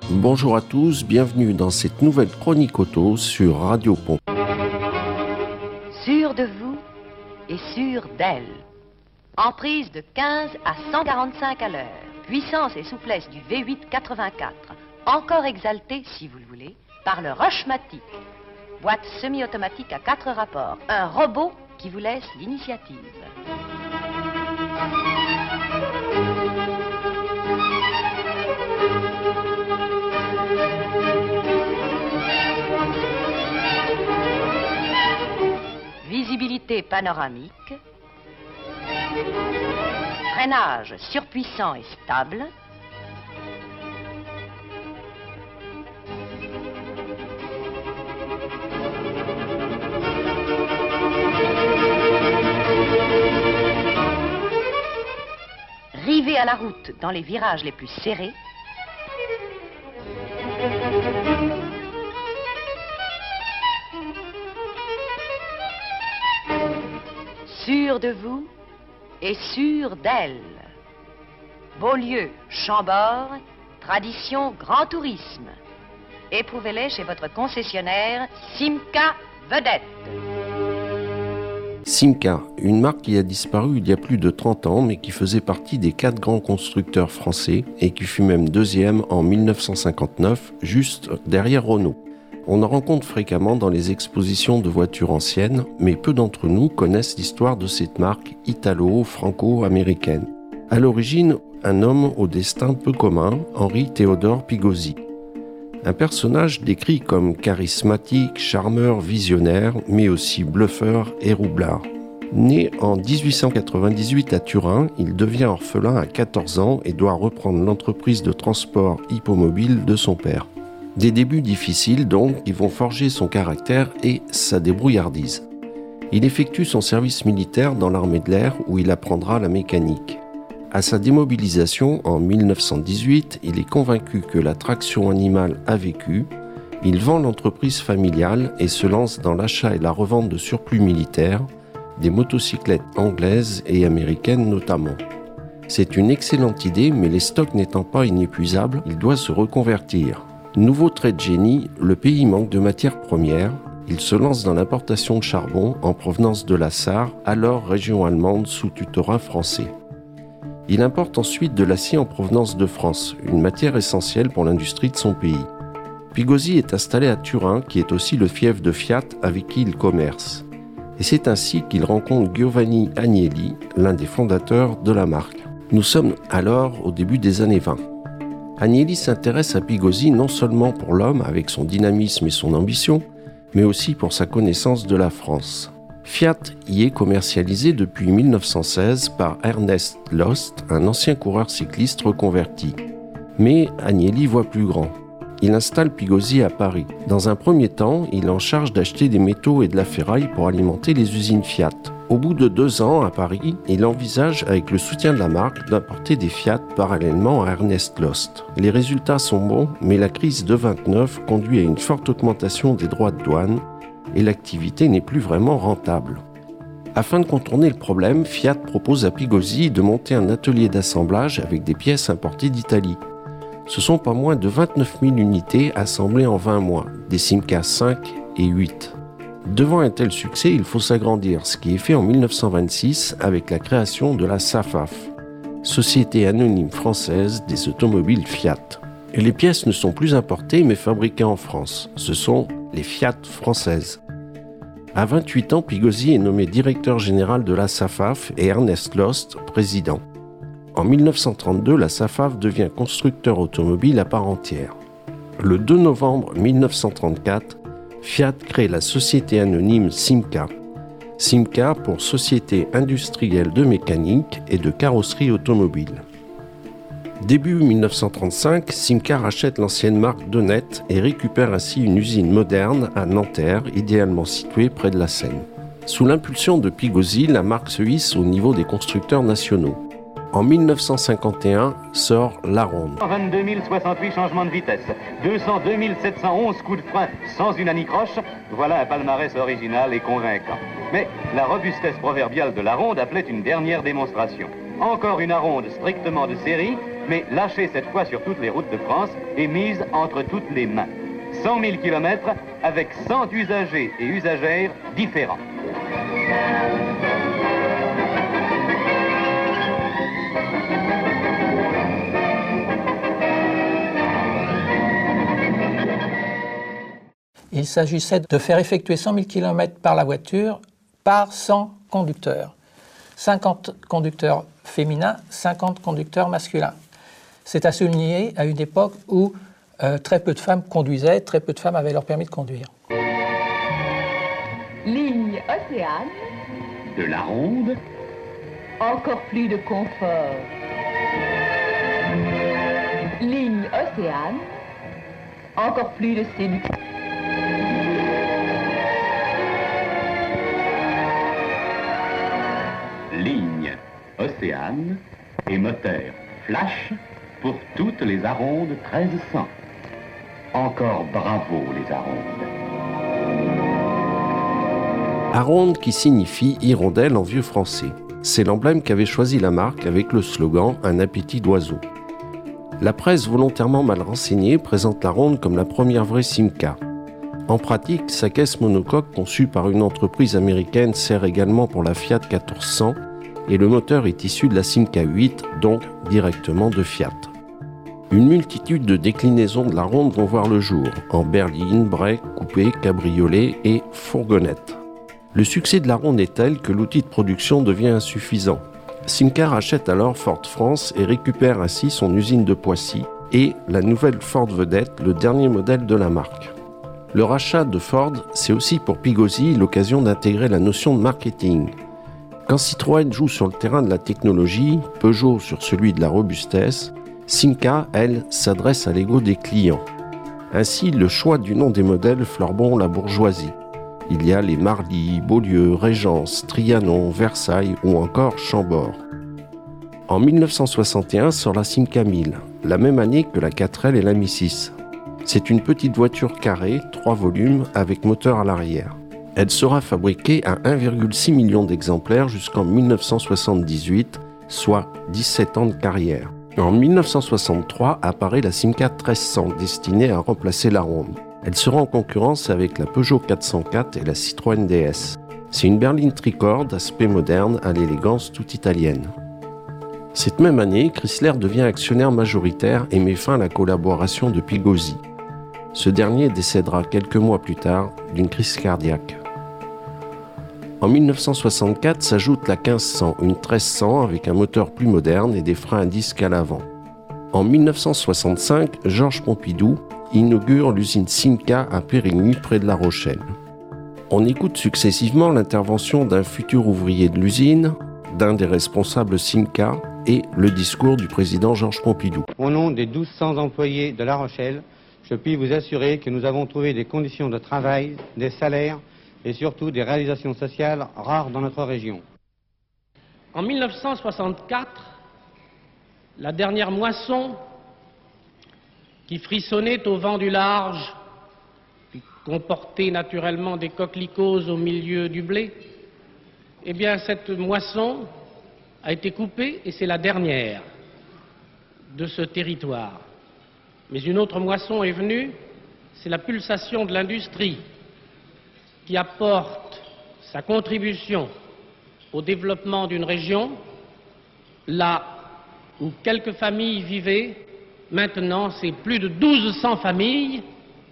Bonjour à tous, bienvenue dans cette nouvelle chronique auto sur Radio Pont. Sûr de vous et sûr d'elle. Emprise de 15 à 145 à l'heure. Puissance et souplesse du V8 84. Encore exaltée, si vous le voulez, par le Rushmatic. Boîte semi-automatique à 4 rapports. Un robot qui vous laisse l'initiative. Visibilité panoramique. Freinage surpuissant et stable. Rivé à la route dans les virages les plus serrés. Sûr de vous et sûr d'elle. Beaulieu, Chambord, tradition grand tourisme. Éprouvez-les chez votre concessionnaire Simca Vedette. Simca, une marque qui a disparu il y a plus de 30 ans, mais qui faisait partie des 4 grands constructeurs français et qui fut même deuxième en 1959, juste derrière Renault. On en rencontre fréquemment dans les expositions de voitures anciennes, mais peu d'entre nous connaissent l'histoire de cette marque italo-franco-américaine. À l'origine, un homme au destin peu commun, Henri Théodore Pigosi. Un personnage décrit comme charismatique, charmeur, visionnaire, mais aussi bluffeur et roublard. Né en 1898 à Turin, il devient orphelin à 14 ans et doit reprendre l'entreprise de transport hippomobile de son père. Des débuts difficiles donc qui vont forger son caractère et sa débrouillardise. Il effectue son service militaire dans l'armée de l'air où il apprendra la mécanique. À sa démobilisation en 1918, il est convaincu que la traction animale a vécu. Il vend l'entreprise familiale et se lance dans l'achat et la revente de surplus militaires, des motocyclettes anglaises et américaines notamment. C'est une excellente idée, mais les stocks n'étant pas inépuisables, il doit se reconvertir. Nouveau trait de génie, le pays manque de matières premières. Il se lance dans l'importation de charbon en provenance de la Sarre, alors région allemande sous tutorat français. Il importe ensuite de l'acier en provenance de France, une matière essentielle pour l'industrie de son pays. Pigosi est installé à Turin, qui est aussi le fief de Fiat avec qui il commerce. Et c'est ainsi qu'il rencontre Giovanni Agnelli, l'un des fondateurs de la marque. Nous sommes alors au début des années 20. Agnelli s'intéresse à Pigosi non seulement pour l'homme avec son dynamisme et son ambition, mais aussi pour sa connaissance de la France. Fiat y est commercialisé depuis 1916 par Ernest Lost, un ancien coureur cycliste reconverti. Mais Agnelli voit plus grand. Il installe Pigosi à Paris. Dans un premier temps, il est en charge d'acheter des métaux et de la ferraille pour alimenter les usines Fiat. Au bout de 2 ans à Paris, il envisage, avec le soutien de la marque, d'importer des Fiat parallèlement à Ernest Lost. Les résultats sont bons, mais la crise de 29 conduit à une forte augmentation des droits de douane et l'activité n'est plus vraiment rentable. Afin de contourner le problème, Fiat propose à Pigosi de monter un atelier d'assemblage avec des pièces importées d'Italie. Ce sont pas moins de 29 000 unités assemblées en 20 mois, des Simca 5 et 8. Devant un tel succès, il faut s'agrandir, ce qui est fait en 1926 avec la création de la SAFAF, Société anonyme française des automobiles Fiat. Et les pièces ne sont plus importées mais fabriquées en France. Ce sont les Fiat françaises. À 28 ans, Pigosi est nommé directeur général de la SAFAF et Ernest Lost, président. En 1932, la SAFAF devient constructeur automobile à part entière. Le 2 novembre 1934, Fiat crée la société anonyme Simca. Simca pour Société industrielle de mécanique et de carrosserie automobile. Début 1935, Simca rachète l'ancienne marque Donnet et récupère ainsi une usine moderne à Nanterre, idéalement située près de la Seine. Sous l'impulsion de Pigosi, la marque se hisse au niveau des constructeurs nationaux. En 1951 sort La Ronde. 22 068 changements de vitesse, 202 711 coups de frein sans une anicroche, voilà un palmarès original et convaincant. Mais la robustesse proverbiale de la Ronde appelait une dernière démonstration. Encore une Ronde strictement de série, mais lâchée cette fois sur toutes les routes de France et mise entre toutes les mains. 100 000 km avec 100 usagers et usagères différents. Il s'agissait de faire effectuer 100 000 km par la voiture par 100 conducteurs. 50 conducteurs féminins, 50 conducteurs masculins. C'est à souligner à une époque où très peu de femmes conduisaient, très peu de femmes avaient leur permis de conduire. Ligne Océane. De la Ronde. Encore plus de confort. Ligne Océane. Encore plus de séduction. Ligne Océane et moteur Flash pour toutes les Arondes 1300. Encore bravo les Arondes. Aronde qui signifie hirondelle en vieux français. C'est l'emblème qu'avait choisi la marque avec le slogan « Un appétit d'oiseau ». La presse volontairement mal renseignée présente la Ronde comme la première vraie Simca. En pratique, sa caisse monocoque conçue par une entreprise américaine sert également pour la Fiat 1400 et le moteur est issu de la Simca 8, donc directement de Fiat. Une multitude de déclinaisons de la Ronde vont voir le jour, en berline, break, coupé, cabriolet et fourgonnette. Le succès de la Ronde est tel que l'outil de production devient insuffisant. Simca rachète alors Ford France et récupère ainsi son usine de Poissy et la nouvelle Ford Vedette, le dernier modèle de la marque. Le rachat de Ford, c'est aussi pour Pigosi l'occasion d'intégrer la notion de marketing. Quand Citroën joue sur le terrain de la technologie, Peugeot sur celui de la robustesse, Simca, elle, s'adresse à l'ego des clients. Ainsi, le choix du nom des modèles fleure bon la bourgeoisie. Il y a les Marly, Beaulieu, Régence, Trianon, Versailles ou encore Chambord. En 1961 sort la Simca 1000, la même année que la 4L et la Mi 6. C'est une petite voiture carrée, 3 volumes, avec moteur à l'arrière. Elle sera fabriquée à 1,6 million d'exemplaires jusqu'en 1978, soit 17 ans de carrière. En 1963 apparaît la Simca 1300, destinée à remplacer la Ronde. Elle sera en concurrence avec la Peugeot 404 et la Citroën DS. C'est une berline tricorne d'aspect moderne à l'élégance toute italienne. Cette même année, Chrysler devient actionnaire majoritaire et met fin à la collaboration de Pigosi. Ce dernier décédera quelques mois plus tard d'une crise cardiaque. En 1964 s'ajoute la 1500, une 1300 avec un moteur plus moderne et des freins à disque à l'avant. En 1965, Georges Pompidou inaugure l'usine Simca à Périgny, près de La Rochelle. On écoute successivement l'intervention d'un futur ouvrier de l'usine, d'un des responsables Simca et le discours du président Georges Pompidou. Au nom des 1200 employés de La Rochelle, je puis vous assurer que nous avons trouvé des conditions de travail, des salaires et surtout des réalisations sociales rares dans notre région. En 1964, la dernière moisson qui frissonnait au vent du large, qui comportait naturellement des coquelicots au milieu du blé, eh bien cette moisson a été coupée et c'est la dernière de ce territoire. Mais une autre moisson est venue, c'est la pulsation de l'industrie qui apporte sa contribution au développement d'une région. Là où quelques familles vivaient, maintenant c'est plus de 1200 familles,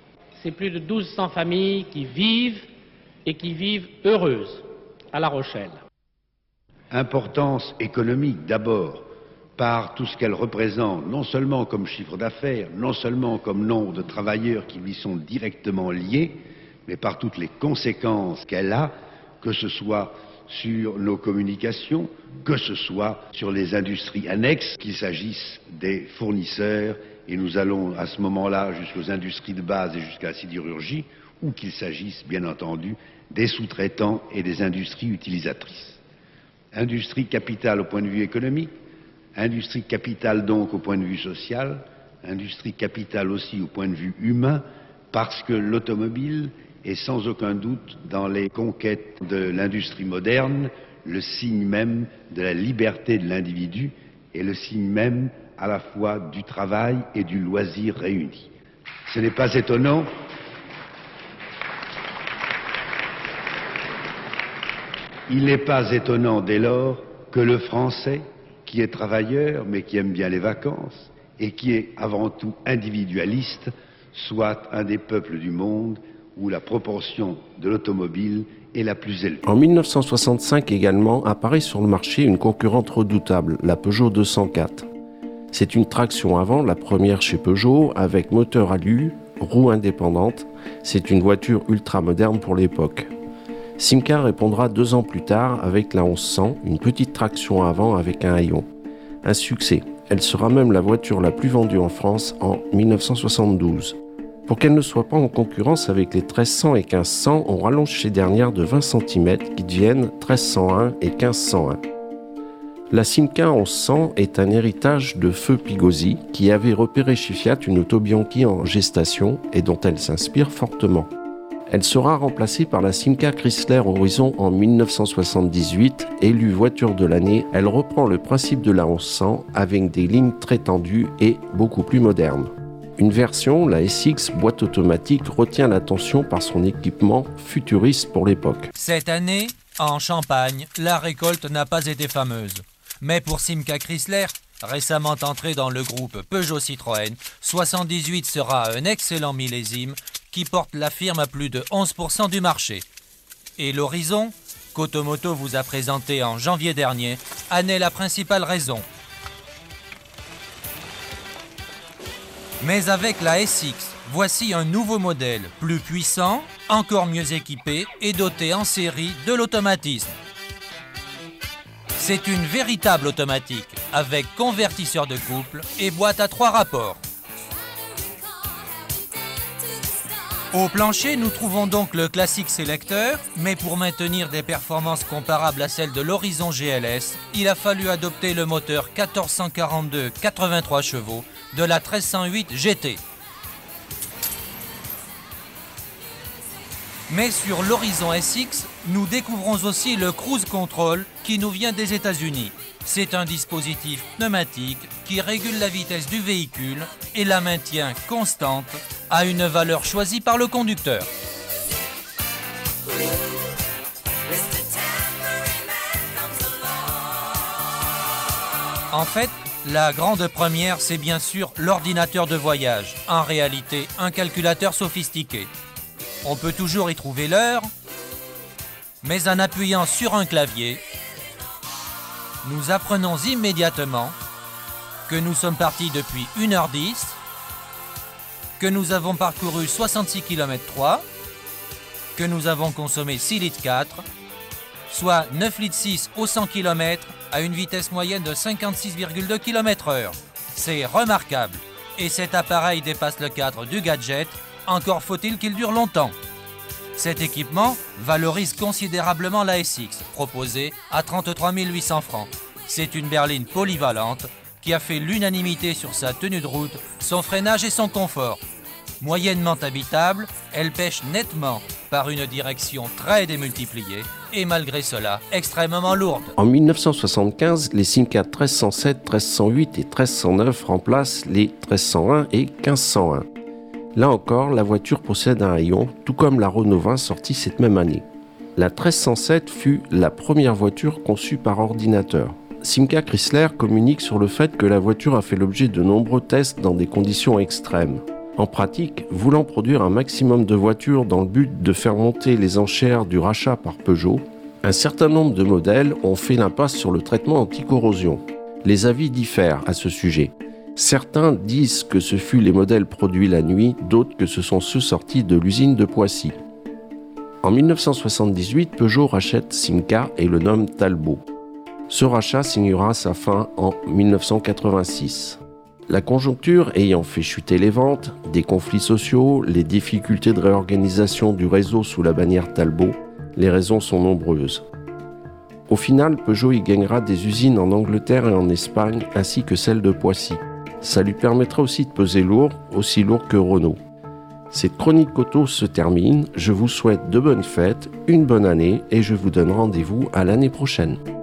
qui vivent et qui vivent heureuses à La Rochelle. Importance économique d'abord, par tout ce qu'elle représente, non seulement comme chiffre d'affaires, non seulement comme nombre de travailleurs qui lui sont directement liés, mais par toutes les conséquences qu'elle a, que ce soit sur nos communications, que ce soit sur les industries annexes, qu'il s'agisse des fournisseurs, et nous allons à ce moment-là jusqu'aux industries de base et jusqu'à la sidérurgie, ou qu'il s'agisse bien entendu des sous-traitants et des industries utilisatrices. Industrie capitale au point de vue économique, Industrie capitale donc au point de vue social, industrie capitale aussi au point de vue humain, parce que l'automobile est sans aucun doute dans les conquêtes de l'industrie moderne le signe même de la liberté de l'individu et le signe même à la fois du travail et du loisir réunis. Ce n'est pas étonnant. Il n'est pas étonnant dès lors que le Français, qui est travailleur mais qui aime bien les vacances et qui est avant tout individualiste, soit un des peuples du monde où la proportion de l'automobile est la plus élevée. En 1965 également apparaît sur le marché une concurrente redoutable, la Peugeot 204. C'est une traction avant, la première chez Peugeot, avec moteur alu, roues indépendantes. C'est une voiture ultra moderne pour l'époque. Simca répondra 2 ans plus tard avec la 1100, une petite traction avant avec un haillon. Un succès. Elle sera même la voiture la plus vendue en France en 1972. Pour qu'elle ne soit pas en concurrence avec les 1300 et 1500, on rallonge ces dernières de 20 cm qui deviennent 1301 et 1501. La Simca 1100 est un héritage de Feu Pigosi qui avait repéré chez Fiat une Auto Bianchi en gestation et dont elle s'inspire fortement. Elle sera remplacée par la Simca Chrysler Horizon en 1978, élue voiture de l'année. Elle reprend le principe de la 1100 avec des lignes très tendues et beaucoup plus modernes. Une version, la SX boîte automatique, retient l'attention par son équipement futuriste pour l'époque. Cette année, en Champagne, la récolte n'a pas été fameuse. Mais pour Simca Chrysler, récemment entré dans le groupe Peugeot-Citroën, 78 sera un excellent millésime qui porte la firme à plus de 11% du marché. Et l'Horizon, qu'Automoto vous a présenté en janvier dernier, en est la principale raison. Mais avec la SX, voici un nouveau modèle, plus puissant, encore mieux équipé et doté en série de l'automatisme. C'est une véritable automatique, avec convertisseur de couple et boîte à 3 rapports. Au plancher, nous trouvons donc le classique sélecteur, mais pour maintenir des performances comparables à celles de l'Horizon GLS, il a fallu adopter le moteur 1442 83 chevaux de la 1308 GT. Mais sur l'Horizon SX, nous découvrons aussi le Cruise Control qui nous vient des États-Unis. C'est un dispositif pneumatique qui régule la vitesse du véhicule et la maintient constante à une valeur choisie par le conducteur. En fait, la grande première, c'est bien sûr l'ordinateur de voyage, en réalité un calculateur sophistiqué. On peut toujours y trouver l'heure, mais en appuyant sur un clavier, nous apprenons immédiatement que nous sommes partis depuis 1h10, que nous avons parcouru 66 km/3, que nous avons consommé 6 litres 4, soit 9 litres 6 au 100 km à une vitesse moyenne de 56,2 km/h. C'est remarquable. Et cet appareil dépasse le cadre du gadget, encore faut-il qu'il dure longtemps. Cet équipement valorise considérablement la SX, proposée à 33 800 francs. C'est une berline polyvalente qui a fait l'unanimité sur sa tenue de route, son freinage et son confort. Moyennement habitable, elle pêche nettement par une direction très démultipliée et malgré cela extrêmement lourde. En 1975, les Simca 1307, 1308 et 1309 remplacent les 1301 et 1501. Là encore, la voiture possède un haillon, tout comme la Renault 20 sortie cette même année. La 1307 fut la première voiture conçue par ordinateur. Simca Chrysler communique sur le fait que la voiture a fait l'objet de nombreux tests dans des conditions extrêmes. En pratique, voulant produire un maximum de voitures dans le but de faire monter les enchères du rachat par Peugeot, un certain nombre de modèles ont fait l'impasse sur le traitement anti-corrosion. Les avis diffèrent à ce sujet. Certains disent que ce fut les modèles produits la nuit, d'autres que ce sont ceux sortis de l'usine de Poissy. En 1978, Peugeot rachète Simca et le nomme Talbot. Ce rachat signera sa fin en 1986. La conjoncture ayant fait chuter les ventes, des conflits sociaux, les difficultés de réorganisation du réseau sous la bannière Talbot, les raisons sont nombreuses. Au final, Peugeot y gagnera des usines en Angleterre et en Espagne, ainsi que celle de Poissy. Ça lui permettra aussi de peser lourd, aussi lourd que Renault. Cette chronique auto se termine, je vous souhaite de bonnes fêtes, une bonne année et je vous donne rendez-vous à l'année prochaine.